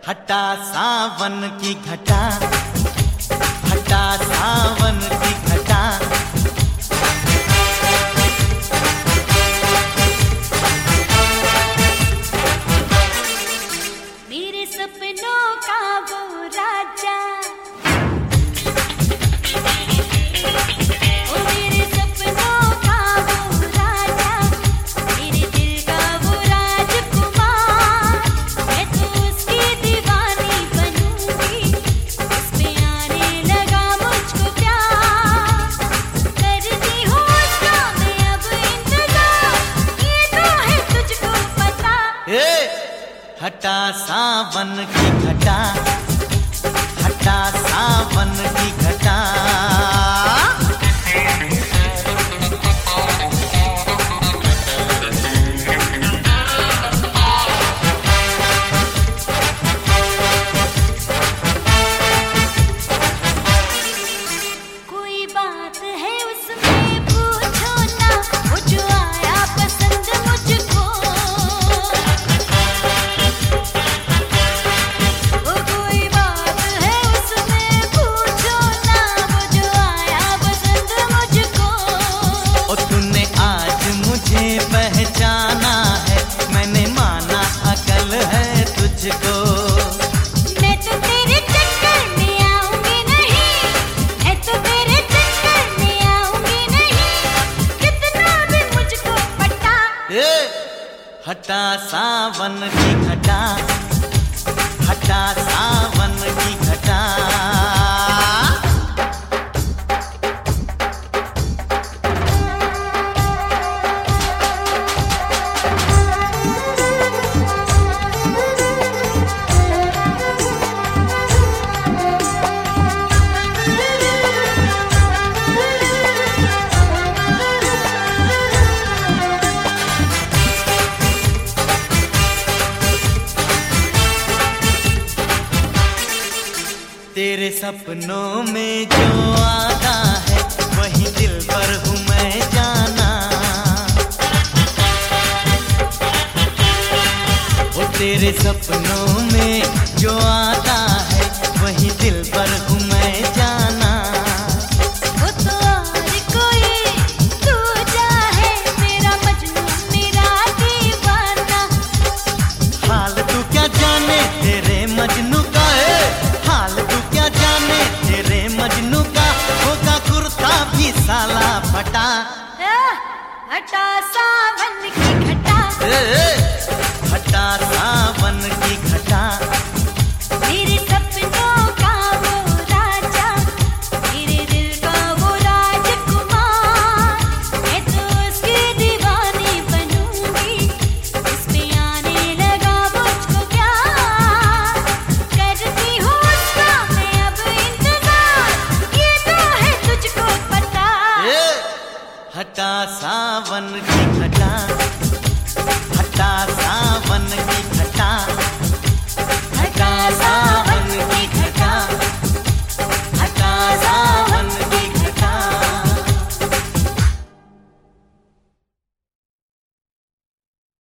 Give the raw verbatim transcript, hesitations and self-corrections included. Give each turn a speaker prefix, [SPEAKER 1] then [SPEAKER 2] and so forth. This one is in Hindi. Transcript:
[SPEAKER 1] हटा सावन की घटा, हटा सावन की घटा।
[SPEAKER 2] मेरे सपनों का वो राजा, ओ मेरे सपनों का वो राजा, मेरे दिल का वो राजकुमार। मैं तो उसकी दीवानी बनूंगी, उस पे आने लगा मुझको प्यार। करती हूँ उसका मैं अब इंतजार, ये तो है तुझको पता।
[SPEAKER 1] हटा सावन की घटा, हटा सावन की घटा।
[SPEAKER 2] कोई बात है उसमें पूछो ना, वो जो आया पसंद मुझको। वो कोई बात है उसमें पूछो ना, वो जो आया पसंद मुझको।
[SPEAKER 1] ओ तूने आज मुझे पहचाना है, मैंने माना अकल है तुझको।
[SPEAKER 2] मैं तो तेरे चक्कर में आऊंगी नहीं, मैं तो तेरे चक्कर में आऊंगी नहीं, कितना भी मुझको पटा।
[SPEAKER 1] हटा सावन की घटा, हटा सावन की घटा। तेरे सपनों में जो आता है, वही दिल पर हूँ मैं जाना। वो तेरे सपनों में जो आता है, वही दिल पर हूँ मैं जाना।
[SPEAKER 2] वो तो और कोई दूजा है, मेरा मजनू मेरा दीवाना।
[SPEAKER 1] हाल तू क्या जाने तेरे मजनू का है, हाल तू क्या जाने तेरे मजनू का। होगा कुर्ता भी साला फटा।
[SPEAKER 2] हटा सावन की घटा,
[SPEAKER 1] हटा सावन की घटा।
[SPEAKER 2] मेरे सपनों का वो राजा, मेरे दिल का वो राजकुमार। मैं तो उसकी दीवानी बनूंगी, उस पे आने लगा मुझको प्यार। करती हूँ उसका मैं अब इंतजार, ये तो है तुझको पता।
[SPEAKER 1] हटा सावन की घटा, हटा सावन की घटा।